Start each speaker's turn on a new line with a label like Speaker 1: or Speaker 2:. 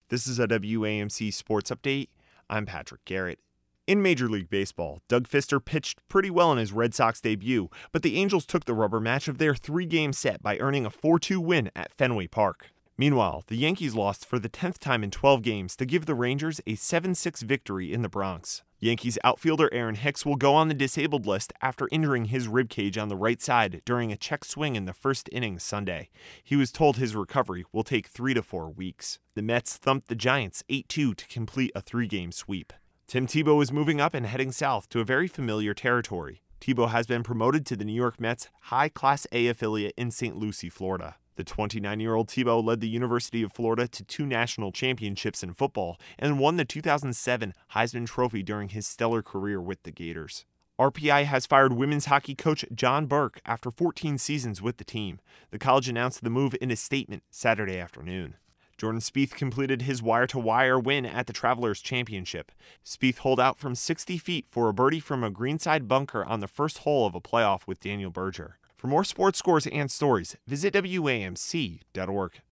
Speaker 1: This is a WAMC Sports Update. I'm Patrick Garrett. In Major League Baseball, Doug Fister pitched pretty well in his Red Sox debut, but the Angels took the rubber match of their three-game set by earning a 4-2 win at Fenway Park. Meanwhile, the Yankees lost for the 10th time in 12 games to give the Rangers a 7-6 victory in the Bronx. Yankees outfielder Aaron Hicks will go on the disabled list after injuring his ribcage on the right side during a check swing in the first inning Sunday. He was told his recovery will take 3 to 4 weeks. The Mets thumped the Giants 8-2 to complete a 3-game sweep. Tim Tebow is moving up and heading south to a very familiar territory. Tebow has been promoted to the New York Mets High Class A affiliate in St. Lucie, Florida. The 29-year-old Tebow led the University of Florida to 2 national championships in football and won the 2007 Heisman Trophy during his stellar career with the Gators. RPI has fired women's hockey coach John Burke after 14 seasons with the team. The college announced the move in a statement Saturday afternoon. Jordan Spieth completed his wire-to-wire win at the Travelers Championship. Spieth holed out from 60 feet for a birdie from a greenside bunker on the first hole of a playoff with Daniel Berger. For more sports scores and stories, visit WAMC.org.